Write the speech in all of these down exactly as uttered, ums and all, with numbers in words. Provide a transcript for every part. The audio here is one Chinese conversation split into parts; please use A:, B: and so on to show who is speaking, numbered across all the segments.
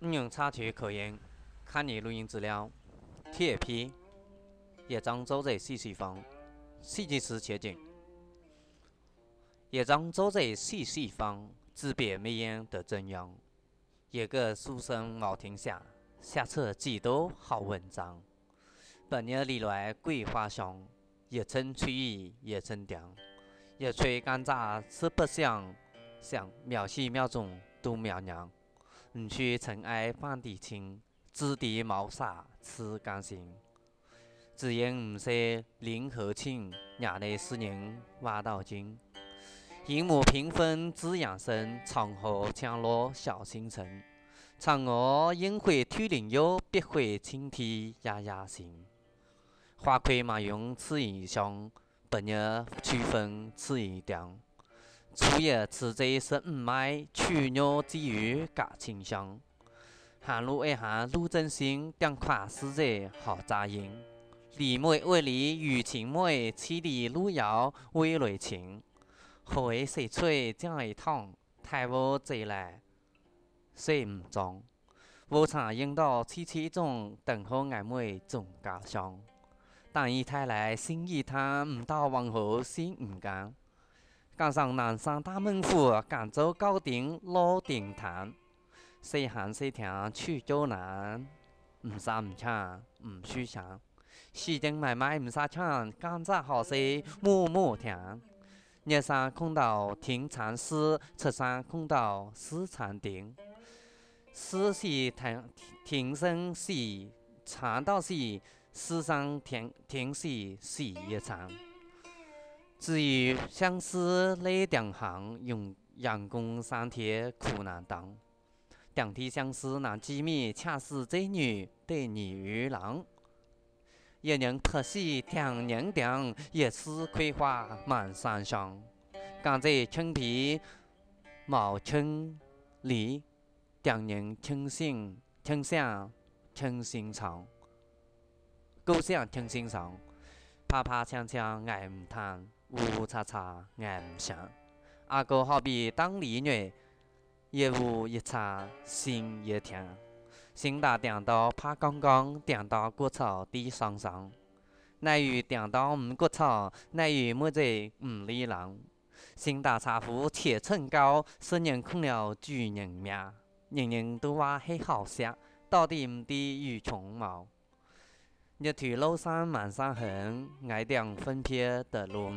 A: 应用插图可言，看你录音资料。铁皮，一张走在细细方，细节时切景。一张走在细细方，指别眉眼的中央。一个书生茅亭下，写出几多好文章。本日里来桂花香，一春吹意一春凉。一吹干杂吃不香，想秒细秒中都秒娘。唔去尘埃半地青，枝地毛洒吃甘心。只因唔识林和清，衙内诗人挖到金。银幕屏风滋养生，长河江落小星辰。嫦娥应会推灵幽，别会青天压压心。花魁马云吃一香，本日秋风吃一凉。初夜吃贼十五麦，取鸟之鱼嘎清香。寒露一寒露真心，两块死者好扎营。李妹为里雨情妹，千里路遥为雷情。何为谁吹江一趟，太无贼来谁唔装？无常引导凄凄中，等候暧昧总家乡。但一太来心一叹，唔到往后心唔甘。赶上南山大猛虎，赶走高顶老顶潭。谁喊谁听去就难，唔杀唔抢唔虚抢。西京买卖唔杀抢，甘蔗好食木木甜。日山空道停禅师，出山空道思禅定。思是停停生是，禅道是，思上停停是是一禅。至于相思泪两行，用阳公三铁苦难当。两地相思难机密，恰似这女对女与郎。一人拍戏两人凉，一枝葵花满山香。刚在青皮毛青里，两人听心听想听心肠。故乡听心肠，啪啪锵锵爱唔叹，呜呜叉叉爱唔想。阿哥好比当里女，一呜一叉心一甜。心大点到怕刚刚，点到骨草地上上。乃与点到唔骨草，乃与没在唔理人。心大茶壶铁秤高，十人空了举人命。人人都话很好食，到底唔抵与穷毛。日土楼山满山痕，爱两分撇的路。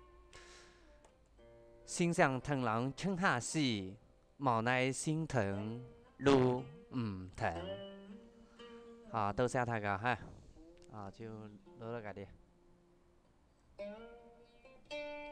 A: 心想疼人撑下死，无奈心疼路唔疼。好，多谢大家哈，啊就录到这里。